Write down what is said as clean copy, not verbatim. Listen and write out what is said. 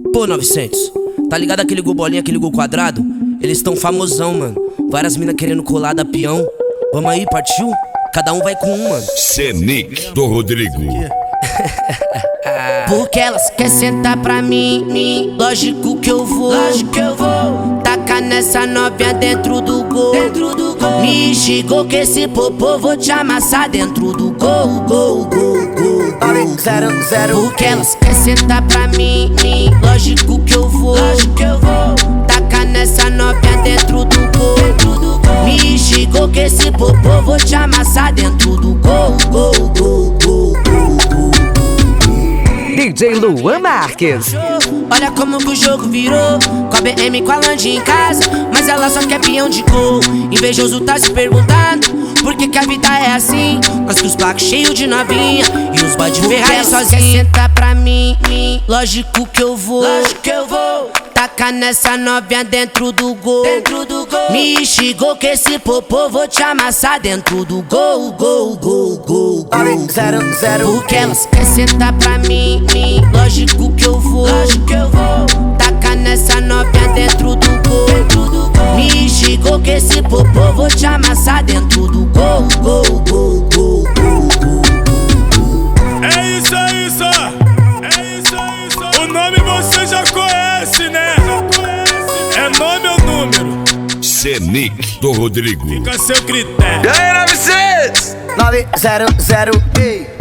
Pô, 900, tá ligado aquele gol bolinha, aquele gol quadrado? Eles tão famosão, mano. Várias minas querendo colar da peão. Vamos aí, partiu? Cada um vai com um, mano. Senic do Rodrigo. Porque elas quer sentar pra mim, lógico que eu vou, tacar nessa novinha dentro do gol, Me xingou que esse popô vou te amassar dentro do gol, Porque elas quer sentar pra mim, lógico que eu vou, tacar nessa novinha dentro do gol, Me xingou que esse popô vou te amassar dentro do gol, DJ Luan Marques. Olha como que o jogo virou, com a BM com a Land em casa, mas ela só quer peão de gol. Invejoso tá se perguntando por que a vida é assim, nós com os placos cheios de novinha e os boy de Ferrari sozinho. Senta pra mim, lógico que eu vou, tacar nessa novinha dentro do gol, Me xingou que esse popô vou te amassar dentro do gol, Porque elas quer sentar pra mim, lógico que eu vou, tacar nessa novinha dentro do gol, Me xingou que esse popô vou te amassar dentro do gol, É isso, o nome você já conhece, né? É nome ou número? Senic do Rodrigo. Fica a seu critério. E aí, 900? 900, ei.